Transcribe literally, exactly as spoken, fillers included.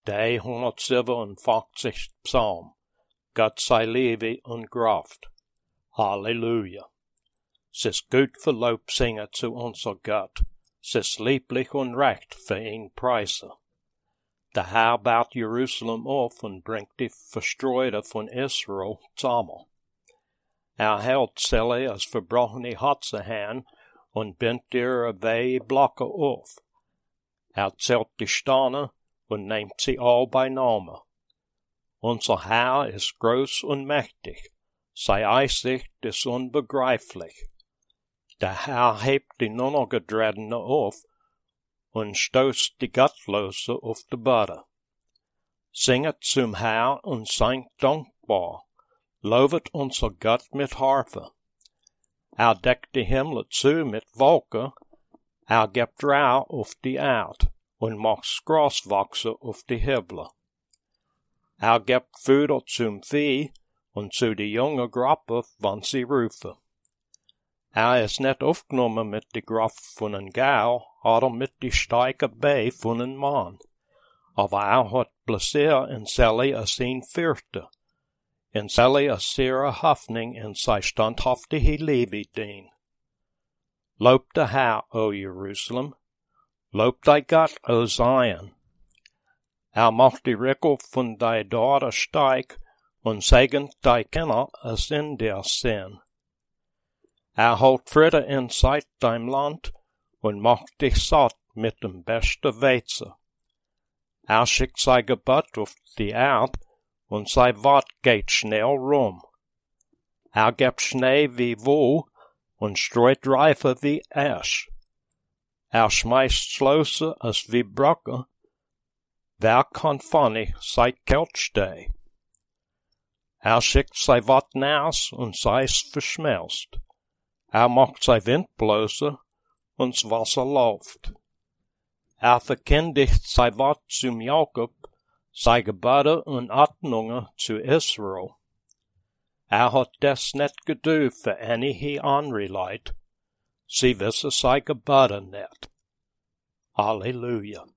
De honderdzevenenvijftigste psalm. Gott sei liefie und Kraft. Halleluja. Es ist gut für Lobsänger zu unser Gott. Es ist lieblich und recht für ihn Preise. Der Herr baut Jerusalem auf und bringt die Verstreute von Israel zusammen. Er hält Zelle als verbrochene Herzen hin und bindt ihre wehe Blöcke auf. Er zählt die Steine und nimmt sie all bei Name. Unser Herr ist groß und mächtig, seine Einsicht ist unbegreiflich. Der Herr hebt die Nunnergedrehdene auf und stößt die Gottlose auf die Böde. Singet zum Herr und seid dankbar, lovet unser Gott mit Harfe. Er deckt die Himmel zu mit Wolken, er gibt Rauch auf die Erd und macht Gras wachsen auf die Himmel. Er gibt Futter zum Vieh und zu die junge Grappe, wann sie rufen. Er ist nicht aufgenommen mit die Kraft von een Gau oder mit die starke Bei von een Mann, aber er hat Plezier in Sally als ihn fürchte, in Sally als ihre Hoffnung in sei standhaftige Liebe dien. Lob der Herr, o Jerusalem, lob dei Gott, o Zion. Er macht die Rickel von dei Daughter steig und segnet dei Kinder als in der Sinn. Er holt Friede in Zeit dein Land und macht dich satt mit dem besten Weizen. Er schickt sein Gebot auf die Erd und sein Wort geht schnell rum. Er gibt Schnee wie Wohl und streut Reife wie Asch. Er schmeißt Schlösser als wie Brücke. Wer kann funny seit Kalt steh? Er schickt sein Wort nass und sei's verschmelzt. Er macht sein Wind blöse und das Wasser läuft. Er verkündigt sein Wort zum Jakob, sei Gebote und Ordnungen zu Israel. Er hat das nicht geduld für einige andere Leute. Sie wissen sei Gebote nicht. Halleluja.